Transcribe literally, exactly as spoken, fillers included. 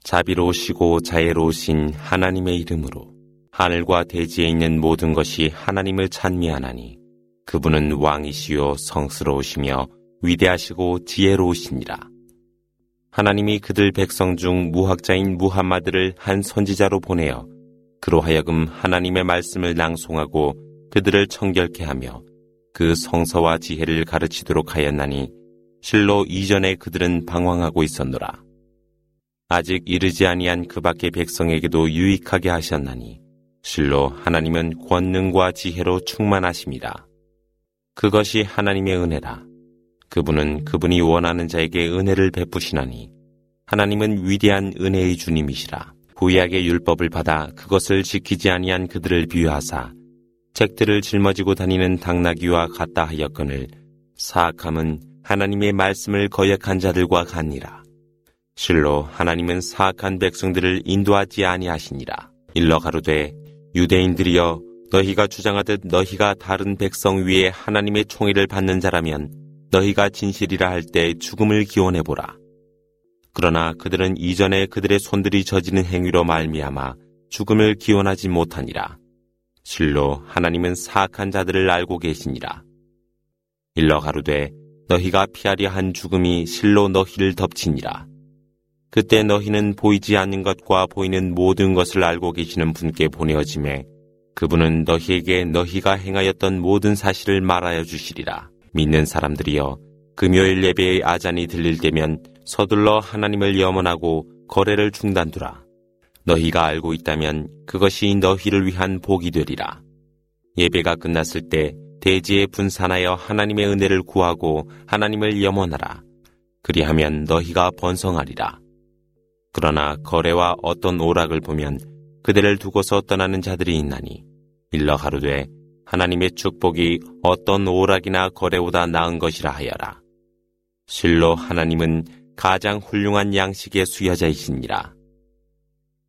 자비로우시고 자애로우신 하나님의 이름으로 하늘과 대지에 있는 모든 것이 하나님을 찬미하나니 그분은 왕이시요 성스러우시며 위대하시고 지혜로우시니라. 하나님이 그들 백성 중 무학자인 무함마드를 한 선지자로 보내어 그로 하여금 하나님의 말씀을 낭송하고 그들을 청결케 하며 그 성서와 지혜를 가르치도록 하였나니 실로 이전에 그들은 방황하고 있었노라. 아직 이르지 아니한 그 밖의 백성에게도 유익하게 하셨나니 실로 하나님은 권능과 지혜로 충만하심이라. 그것이 하나님의 은혜라. 그분은 그분이 원하는 자에게 은혜를 베푸시나니 하나님은 위대한 은혜의 주님이시라. 구약의 율법을 받아 그것을 지키지 아니한 그들을 비유하사 책들을 짊어지고 다니는 당나귀와 같다 하였거늘 사악함은 하나님의 말씀을 거역한 자들과 같니라. 실로 하나님은 사악한 백성들을 인도하지 아니하시니라. 일러 가로되 유대인들이여 너희가 주장하듯 너희가 다른 백성 위에 하나님의 총의를 받는 자라면 너희가 진실이라 할 때 죽음을 기원해보라. 그러나 그들은 이전에 그들의 손들이 저지른 행위로 말미암아 죽음을 기원하지 못하니라. 실로 하나님은 사악한 자들을 알고 계시니라. 일러 가로되 너희가 피하려 한 죽음이 실로 너희를 덮치니라. 그때 너희는 보이지 않는 것과 보이는 모든 것을 알고 계시는 분께 보내어지매 그분은 너희에게 너희가 행하였던 모든 사실을 말하여 주시리라. 믿는 사람들이여 금요일 예배의 아잔이 들릴 때면 서둘러 하나님을 염원하고 거래를 중단두라. 너희가 알고 있다면 그것이 너희를 위한 복이 되리라. 예배가 끝났을 때 대지에 분산하여 하나님의 은혜를 구하고 하나님을 염원하라. 그리하면 너희가 번성하리라. 그러나 거래와 어떤 오락을 보면 그들을 두고서 떠나는 자들이 있나니 일러 가로되 하나님의 축복이 어떤 오락이나 거래보다 나은 것이라 하여라. 실로 하나님은 가장 훌륭한 양식의 수여자이시니라.